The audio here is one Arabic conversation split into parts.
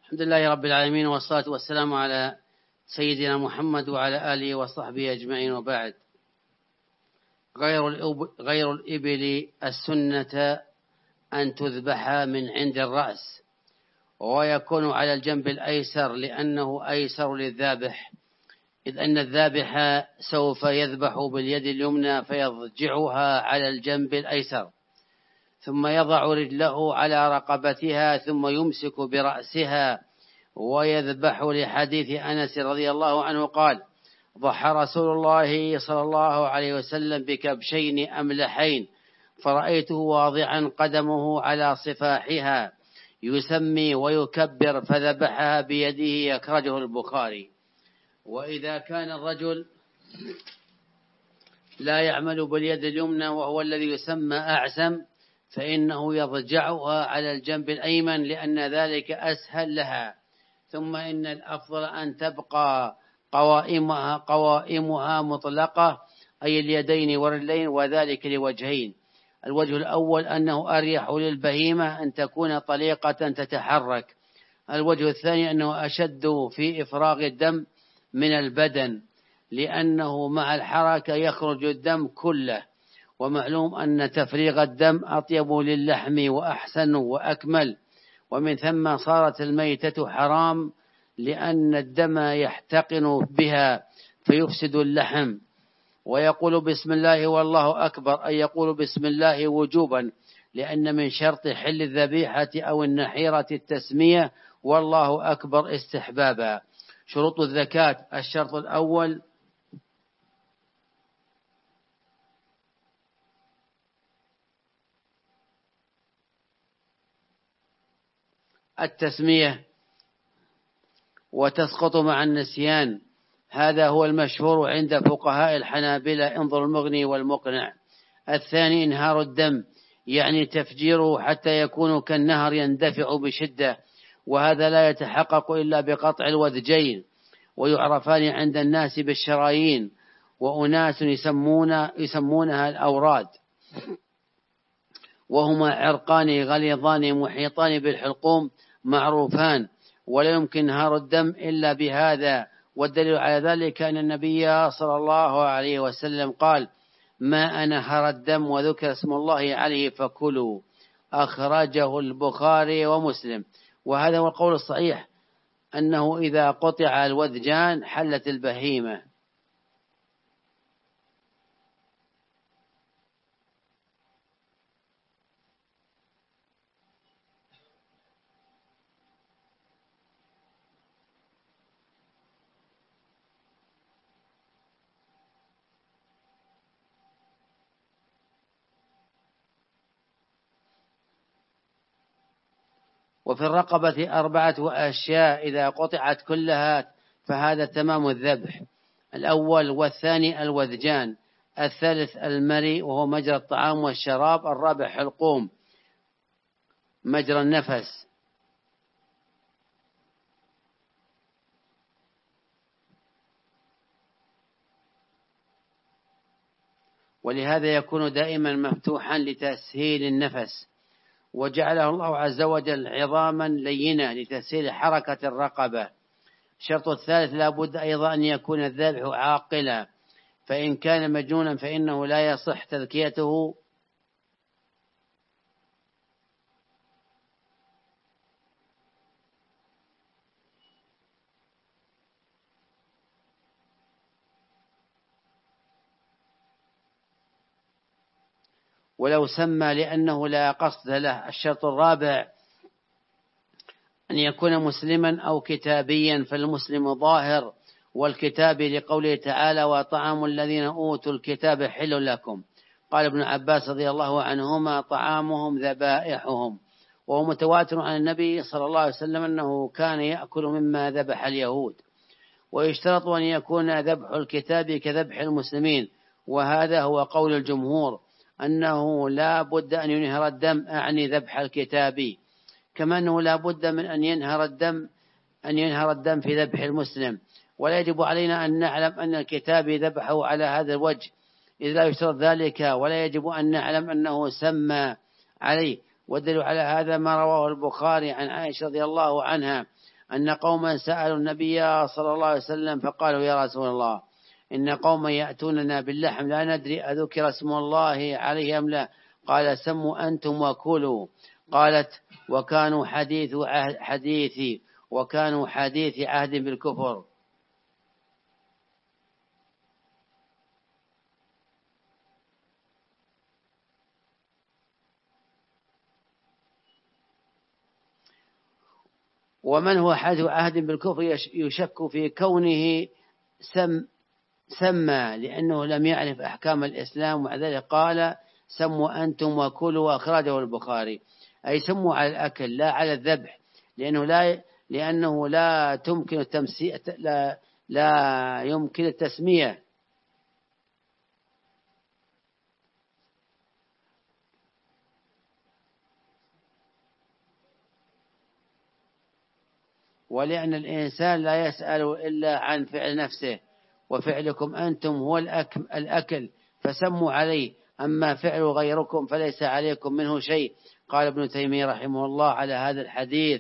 الحمد لله رب العالمين، والصلاة والسلام على سيدنا محمد وعلى آله وصحبه أجمعين، وبعد. غير الإبل السنة أن تذبح من عند الرأس، ويكون على الجنب الأيسر لأنه أيسر للذابح، إذ أن الذابح سوف يذبح باليد اليمنى فيضجعها على الجنب الأيسر، ثم يضع رجله على رقبتها ثم يمسك برأسها ويذبح، لحديث أنس رضي الله عنه قال: ضحى رسول الله صلى الله عليه وسلم بكبشين أملحين، فرأيته واضعا قدمه على صفاحها يسمي ويكبر فذبحها بيده، يخرجه البخاري. وإذا كان الرجل لا يعمل باليد اليمنى وهو الذي يسمى أعسم، فإنه يضجعها على الجنب الأيمن لأن ذلك أسهل لها. ثم إن الأفضل أن تبقى قوائمها مطلقة، أي اليدين والرجلين، وذلك لوجهين: الوجه الأول أنه أريح للبهيمة أن تكون طليقة تتحرك، الوجه الثاني أنه أشد في إفراغ الدم من البدن، لأنه مع الحركة يخرج الدم كله، ومعلوم أن تفريغ الدم أطيب للحم وأحسن وأكمل، ومن ثم صارت الميتة حرام، لأن الدم يحتقن بها فيفسد اللحم. ويقول بسم الله والله أكبر، أي يقول بسم الله وجوبا، لأن من شرط حل الذبيحة أو النحيرة التسمية، والله أكبر استحبابا. شروط الزكاة: الشرط الأول التسمية، وتسقط مع النسيان، هذا هو المشهور عند فقهاء الحنابلة، انظر المغني والمقنع. الثاني إنهار الدم، يعني تفجيره حتى يكون كالنهر يندفع بشدة، وهذا لا يتحقق إلا بقطع الوذجين، ويعرفان عند الناس بالشرايين، وأناس يسمونها الأوراد، وهما عرقان غليظان محيطان بالحلقوم معروفان، ولا يمكن انهار الدم إلا بهذا. والدليل على ذلك أن النبي صلى الله عليه وسلم قال: ما أنهر الدم وذكر اسم الله عليه فكلوا، أخرجه البخاري ومسلم. وهذا هو القول الصحيح، أنه إذا قطع الوذجان حلت البهيمة. وفي الرقبة 4 أشياء إذا قطعت كلها فهذا تمام الذبح: الأول والثاني الوذجان، الثالث المري وهو مجرى الطعام والشراب، الرابع حلقوم مجرى النفس. ولهذا يكون دائما مفتوحا لتسهيل النفس، وجعله الله عز وجل عظاما لينة لتسهيل حركة الرقبة. الشرط الثالث: لا بد أيضا أن يكون الذابح عاقلا، فإن كان مجنونا فإنه لا يصح تذكيته. ولو سمى لأنه لا قصد له. الشرط الرابع: أن يكون مسلما أو كتابيا، فالمسلم ظاهر، والكتاب لقوله تعالى: وطعام الذين أوتوا الكتاب حل لكم. قال ابن عباس رضي الله عنهما: طعامهم ذبائحهم. وهو متواتر عن النبي صلى الله عليه وسلم أنه كان يأكل مما ذبح اليهود. ويشترط أن يكون ذبح الكتاب كذبح المسلمين، وهذا هو قول الجمهور، أنه لا بد أن ينهر الدم، أعني ذبح الكتابي، كما أنه لا بد من أن ينهر الدم في ذبح المسلم. ولا يجب علينا أن نعلم أن الكتابي ذبحه على هذا الوجه، إذ لا يشترط ذلك، ولا يجب أن نعلم أنه سمى عليه. والدليل على هذا ما رواه البخاري عن عائشة رضي الله عنها أن قوما سألوا النبي صلى الله عليه وسلم فقالوا يا رسول الله إن قوما يأتوننا باللحم لا ندري أذكر اسم الله عليه أم لا، قال سموا أنتم وكلوا. قالت وكانوا حديث عهد بالكفر. ومن هو حديث عهد بالكفر يشك في كونه سمى لأنه لم يعرف أحكام الإسلام، ومع ذلك قال سموا أنتم وكلوا، وأخرجه البخاري. أي سموا على الأكل لا على الذبح، لأنه لا يمكن التسمية. ولأن الإنسان لا يسأل إلا عن فعل نفسه، وفعلكم أنتم هو الأكل فسموا عليه، أما فعل غيركم فليس عليكم منه شيء. قال ابن تيمية رحمه الله على هذا الحديث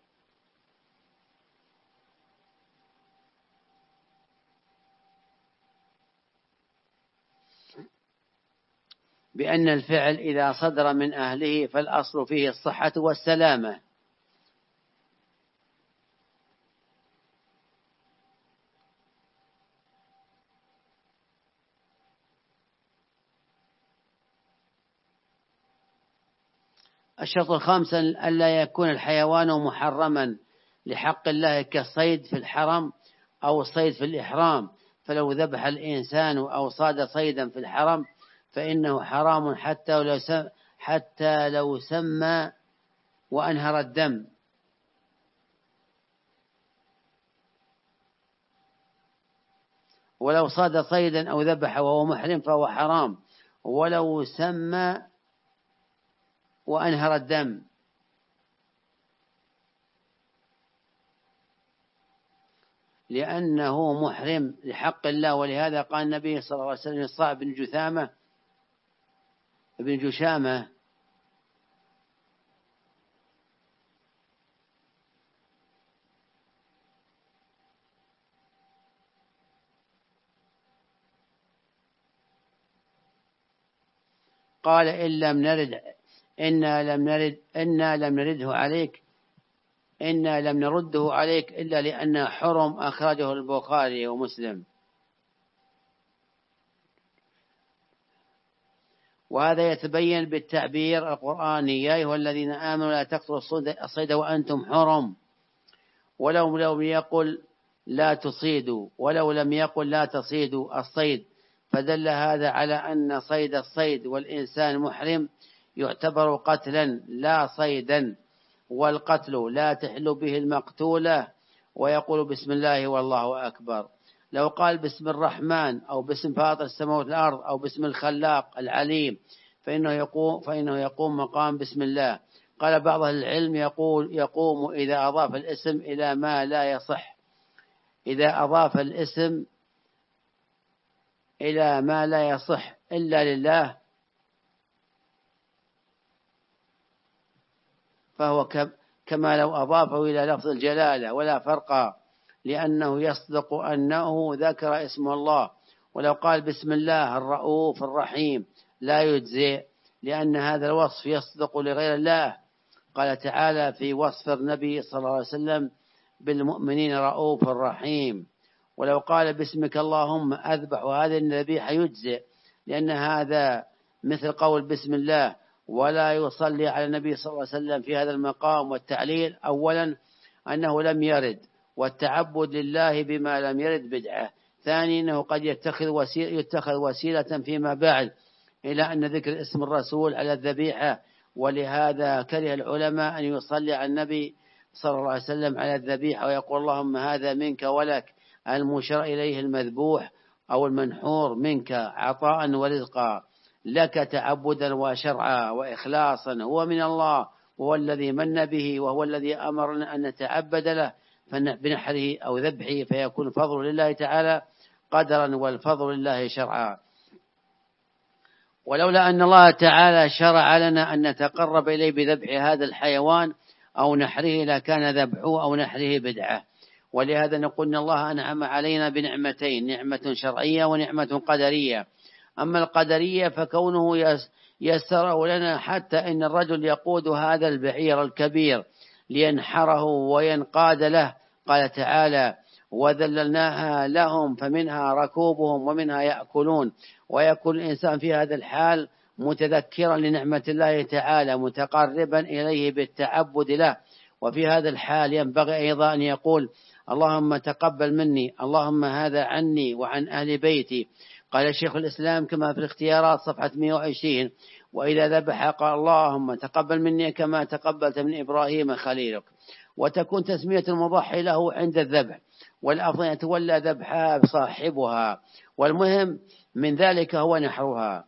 بأن الفعل إذا صدر من أهله فالأصل فيه الصحة والسلامة. الشرط الخامس ألا يكون الحيوان محرما لحق الله كالصيد في الحرم أو الصيد في الإحرام، فلو ذبح الإنسان أو صاد صيدا في الحرم فإنه حرام حتى لو سمى وأنهر الدم. ولو صاد صيدا أو ذبح وهو محرم فهو حرام ولو سمى وأنهر الدم، لأنه محرم لحق الله. ولهذا قال النبي صلى الله عليه وسلم للصعب بن جشامة قال إنا لم نرده عليك إلا لأنه حرم، أخرجه البخاري ومسلم. وهذا يتبين بالتعبير القرآني يا أيها الذين آمنوا لا تقتلوا الصيد وأنتم حرم، ولو لم يقل لا تصيدوا، ولو لم يقل لا تصيدوا الصيد، فدل هذا على أن صيد الصيد والإنسان محرم يعتبر قتلا لا صيدا، والقتل لا تحل به المقتولة، ويقول بسم الله والله أكبر. لو قال بسم الرحمن أو باسم فاطر السماوات والأرض أو باسم الخلاق العليم فإنه يقوم مقام بسم الله. قال بعض العلم يقوم إذا أضاف الاسم إلى ما لا يصح، إذا أضاف الاسم إلى ما لا يصح إلا لله فهو كما لو أضافه إلى لفظ الجلالة ولا فرق، لأنه يصدق أنه ذكر اسم الله. ولو قال بسم الله الرؤوف الرحيم لا يجزئ، لأن هذا الوصف يصدق لغير الله. قال تعالى في وصف النبي صلى الله عليه وسلم بالمؤمنين رؤوف رحيم. ولو قال باسمك اللهم أذبح هذه الذبيحة يجزئ، لأن هذا مثل قول بسم الله. ولا يصلي على النبي صلى الله عليه وسلم في هذا المقام والتعليل أولا أنه لم يرد، والتعبد لله بما لم يرد بدعة. ثانيا أنه قد يتخذ وسيلة فيما بعد إلى أن ذكر اسم الرسول على الذبيحة، ولهذا كره العلماء أن يصلي على النبي صلى الله عليه وسلم على الذبيحة ويقول اللهم هذا منك ولك، المشار إليه المذبوح أو المنحور منك عطاء ورزقا لك تعبدا وشرعا وإخلاصا، هو من الله وهو الذي من به، وهو الذي أمرنا أن نتعبد له بنحره أو ذبحه، فيكون فضل لله تعالى قدرا والفضل لله شرعا. ولولا أن الله تعالى شرع لنا أن نتقرب إليه بذبح هذا الحيوان أو نحره لكان ذبحه أو نحره بدعة. ولهذا نقول إن الله أنعم علينا بنعمتين، نعمة شرعية ونعمة قدرية. أما القدرية فكونه يسره لنا حتى إن الرجل يقود هذا البعير الكبير لينحره وينقاد له، قال تعالى: وذللناها لهم فمنها ركوبهم ومنها يأكلون. ويكون الإنسان في هذا الحال متذكرا لنعمة الله تعالى، متقربا إليه بالتعبد له. وفي هذا الحال ينبغي أيضا أن يقول: اللهم تقبل مني، اللهم هذا عني وعن أهل بيتي. قال شيخ الإسلام كما في الاختيارات صفحة 120: وإذا ذبح قال: اللهم تقبل مني كما تقبلت من إبراهيم خليلك. وتكون تسمية المضحي له عند الذبح، والأفضل أن يتولى ذبحها بصاحبها، والمهم من ذلك هو نحرها.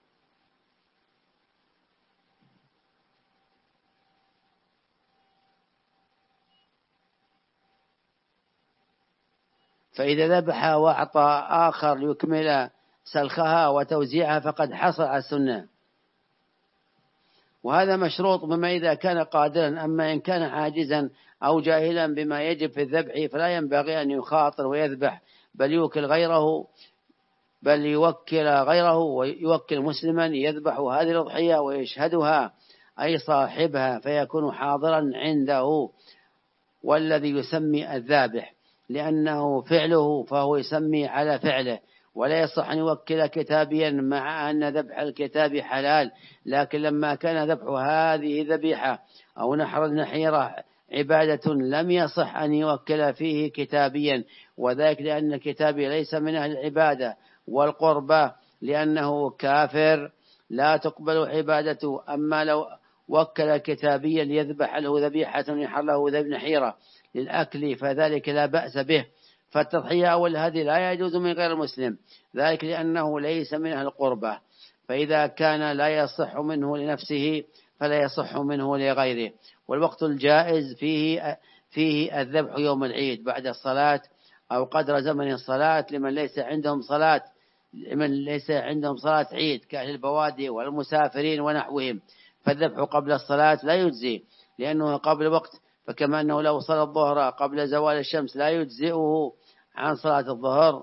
فإذا ذبح وأعطى آخر ليكمل سلخها وتوزيعها فقد حصل على السنة، وهذا مشروط بما إذا كان قادرا. أما إن كان عاجزا أو جاهلا بما يجب في الذبح فلا ينبغي أن يخاطر ويذبح، بل يوكل غيره ويوكل مسلما يذبح هذه الأضحية ويشهدها أي صاحبها، فيكون حاضرا عنده والذي يسمي الذابح، لأنه فعله فهو يسمي على فعله. ولا يصح أن يوكل كتابيا مع أن ذبح الكتاب حلال، لكن لما كان ذبح هذه ذبيحة أو نحر النحيرة عبادة لم يصح أن يوكل فيه كتابيا، وذلك لأن الكتابي ليس من أهل العبادة والقربة، لأنه كافر لا تقبل عبادته. أما لو وكل كتابيا يذبح له ذبيحة ينحر له نحيرة للأكل فذلك لا بأس به. فالتضحية أول هذه لا يجوز من غير المسلم، ذلك لأنه ليس من أهل القربة، فإذا كان لا يصح منه لنفسه فلا يصح منه لغيره. والوقت الجائز فيه الذبح يوم العيد بعد الصلاة أو قدر زمن الصلاة لمن ليس عندهم صلاة عيد كأهل البوادي والمسافرين ونحوهم. فالذبح قبل الصلاة لا يجزي لأنه قبل وقت، فكما أنه لو صلى الظهر قبل زوال الشمس لا يجزئه عن صلاة الظهر.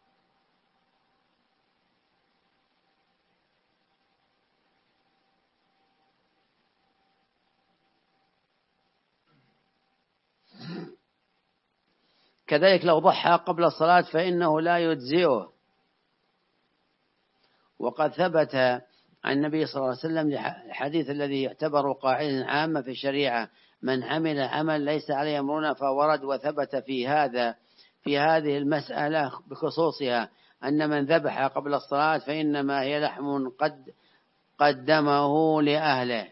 كذلك لو ضحى قبل الصلاة فإنه لا يجزئه. وقد ثبت عن النبي صلى الله عليه وسلم الحديث الذي يعتبر قاعدة عامة في الشريعة: من عمل عمل ليس عليه أمرنا فورد. وثبت في هذه المسألة بخصوصها أن من ذبح قبل الصلاة فإنما هي لحم قد قدمه لأهله.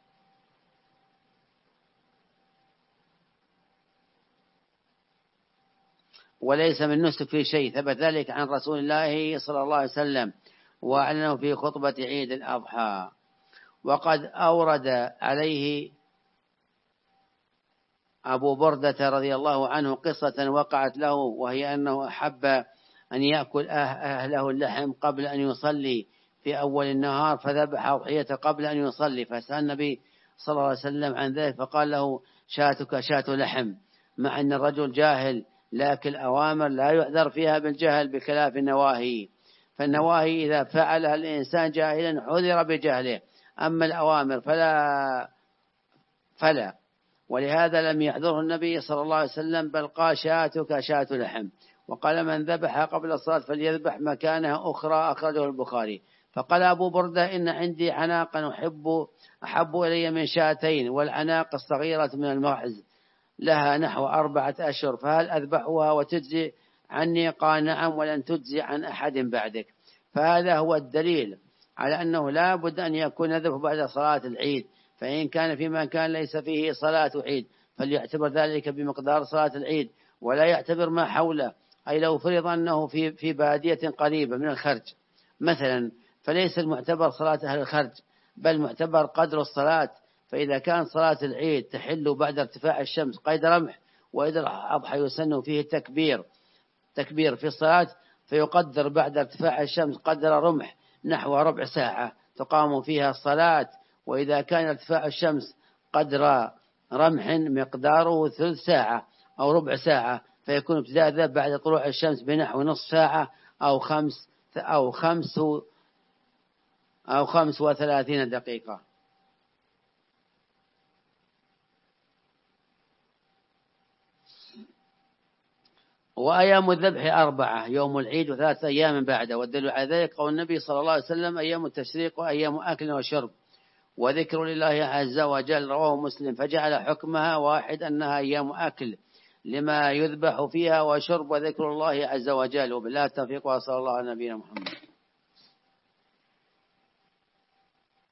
وليس من نسك في شيء، ثبت ذلك عن رسول الله صلى الله عليه وسلم وأعلنه في خطبة عيد الأضحى. وقد أورد عليه أبو بردة رضي الله عنه قصة وقعت له، وهي أنه أحب أن يأكل أهله اللحم قبل أن يصلي في أول النهار، فذبح أضحية قبل أن يصلي، فسأل النبي صلى الله عليه وسلم عن ذلك فقال له: شاتك شات لحم. مع أن الرجل جاهل، لكن الأوامر لا يعذر فيها بالجهل بخلاف النواهي، فالنواهي إذا فعلها الإنسان جاهلا عذر بجهله، أما الأوامر فلا. ولهذا لم يحذره النبي صلى الله عليه وسلم، بل قال: شاتك شات لحم. وقال: من ذبح قبل الصلاة فليذبح مكانها أخرى، أخرجه البخاري. فقال أبو بردة: إن عندي عناقا أحب إلي من شاتين، والعناق الصغيرة من المعز لها نحو 4 أشهر، فهل أذبحها وتجزي عني؟ قال: نعم، ولن تجزي عن أحد بعدك. فهذا هو الدليل على أنه لا بد أن يكون الذبح بعد صلاة العيد. فإن كان في مكان ليس فيه صلاة عيد فليعتبر ذلك بمقدار صلاة العيد ولا يعتبر ما حوله. أي لو فرض أنه في بادية قريبة من الخرج مثلا، فليس المعتبر صلاة أهل الخرج، بل معتبر قدر الصلاة. فإذا كان صلاة العيد تحل بعد ارتفاع الشمس قيد رمح، وإذا الأضحى يسن فيه تكبير في الصلاة، فيقدر بعد ارتفاع الشمس قدر رمح نحو ربع ساعة تقام فيها الصلاة. وإذا كان ارتفاع الشمس قدر رمح مقداره ثلث ساعة أو ربع ساعة، فيكون ابتداء الذبح بعد طلوع الشمس بنحو نصف ساعة أو 35 دقيقة. وأيام الذبح 4: يوم العيد وثلاثة أيام بعده. والدليل على ذلك قول النبي صلى الله عليه وسلم: أيام التشريق وأيام أكل وشرب وذكر لله عز وجل. رواه مسلم. فجعل حكمها واحد، أنها أيام أكل لما يذبح فيها، وشرب وذكر الله عز وجل. وبالله التوفيق، وصلى الله على نبينا محمد.